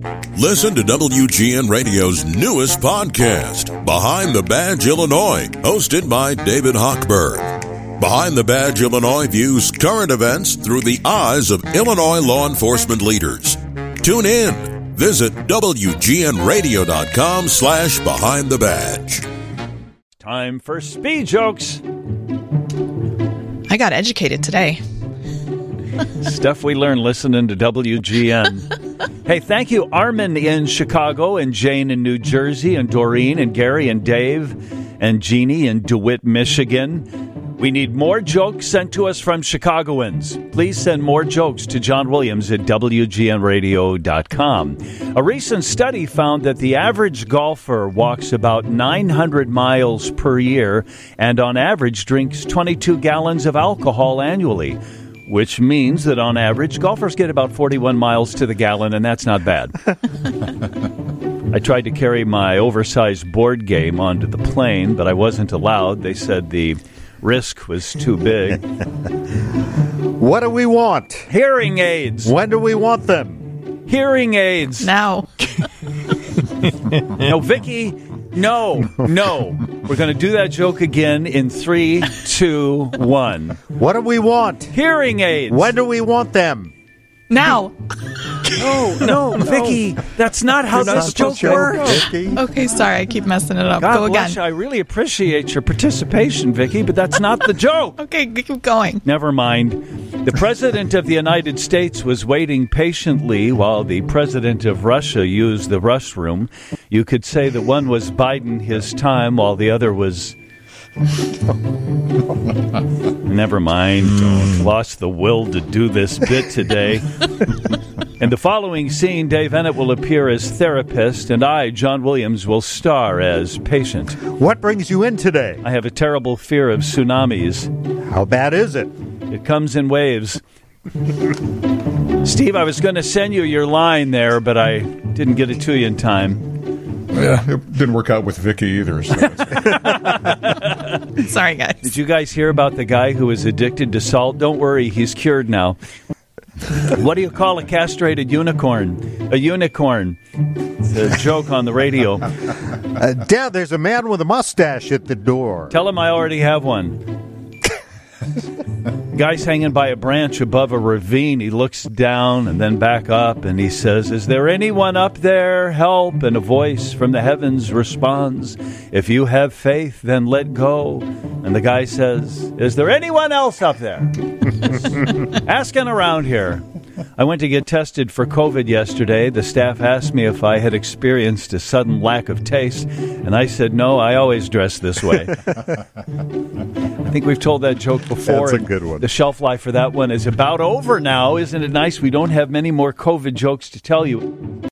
Listen to WGN Radio's newest podcast, Behind the Badge Illinois, hosted by David Hochberg. Behind the Badge Illinois views current events through the eyes of Illinois law enforcement leaders. Tune in. Visit WGNRadio.com/Behind the Badge. Time for speed jokes. I got educated today. Stuff we learned listening to WGN. Hey, thank you, Armin in Chicago, and Jane in New Jersey, and Doreen, and Gary, and Dave, and Jeannie in DeWitt, Michigan. We need more jokes sent to us from Chicagoans. Please send more jokes to John Williams at WGNradio.com. A recent study found that the average golfer walks about 900 miles per year and on average drinks 22 gallons of alcohol annually, which means that on average golfers get about 41 miles to the gallon, and that's not bad. I tried to carry my oversized board game onto the plane, but I wasn't allowed. They said the risk was too big. What do we want? Hearing aids. When do we want them? Hearing aids. Now. No, Vicky. No. We're going to do that joke again in 3, 2, 1. What do we want? Hearing aids. When do we want them? Now. No, Vicky. That's not how this joke works. Okay, sorry. I keep messing it up. God Go bless again. you. I really appreciate your participation, Vicky, but that's not the joke. Okay, keep going. Never mind. The President of the United States was waiting patiently while the President of Russia used the restroom. You could say that one was biding his time while the other was... Never mind. Lost the will to do this bit today. In the following scene, Dave Ennett will appear as therapist, and I, John Williams, will star as patient. What brings you in today? I have a terrible fear of tsunamis. How bad is it? It comes in waves. Steve, I was going to send you your line there, but I didn't get it to you in time. Yeah, it didn't work out with Vicky either. So Sorry, guys. Did you guys hear about the guy who was addicted to salt? Don't worry, he's cured now. What do you call a castrated unicorn? A unicorn. It's a joke on the radio. Dad, there's a man with a mustache at the door. Tell him I already have one. Guy's hanging by a branch above a ravine. He looks down and then back up, and he says, "Is there anyone up there? Help!" And a voice from the heavens responds, "If you have faith, then let go." And the guy says, "Is there anyone else up there?" Asking around here. I went to get tested for COVID yesterday. The staff asked me if I had experienced a sudden lack of taste, and I said, no, I always dress this way. I think we've told that joke before. That's a good one. The shelf life for that one is about over now. Isn't it nice? We don't have many more COVID jokes to tell you.